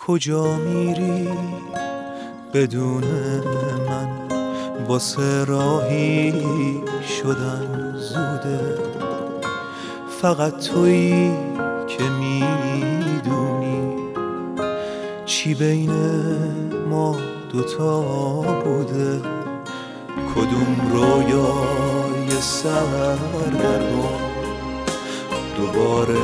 کجا میری بدون من؟ واسه راهی شدن زوده، فقط تویی که میدونی چی بین ما دوتا بوده. کدوم رویای سردرگم دوباره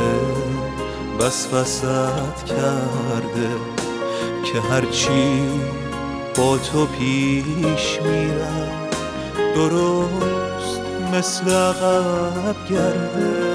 وسوسه‌ت کرده که هرچی با تو پیش میرم درست مثل عقب گرده.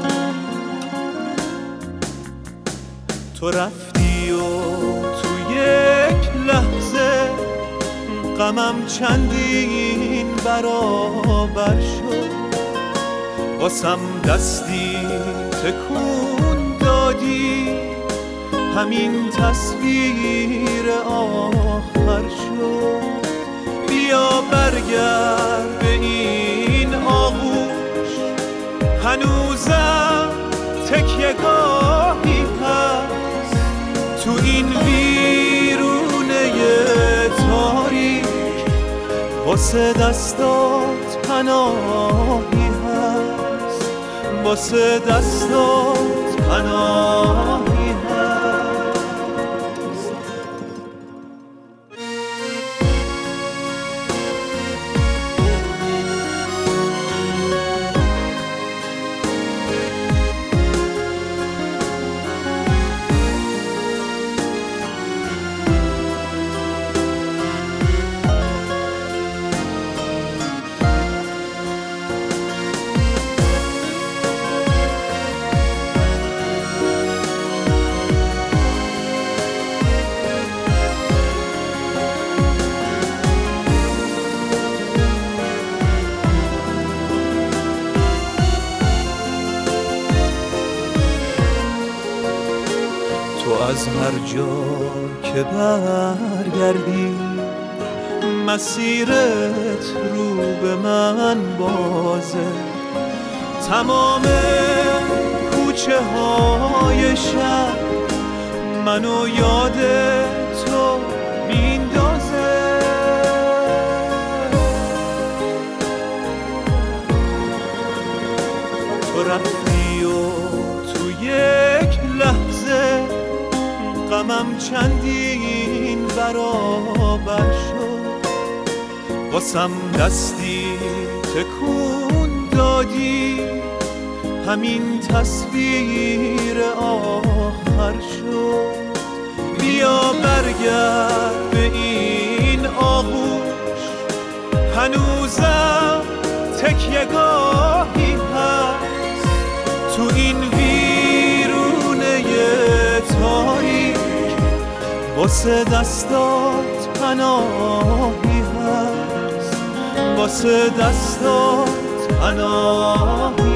تو رفتی و تو یک لحظه غمم چندین برابر شد. واسم دستی تکون دادی، همین تصویر آخر شد. بیا برگرد به این آغوش، هنوزم تکیه گاهی هست تو این ویرونه تاریک. واسه دستات پناهی هست، واسه دستات پناهی هست. تو از هر جا که برگردی مسیرت رو به من بازه. تمام کوچه های شهر منو یاد تو میندازه. تو رفتی و تو یک لحظه غمم چندین برابر شد. واسم دستی تکون دادی، همین تصویر آخر شد. بیا برگرد به این آغوش، هنوزم تکیه گاهی هست تو این ویرونه تاریک. واسه دستات پناهی هست، واسه دستات پناهی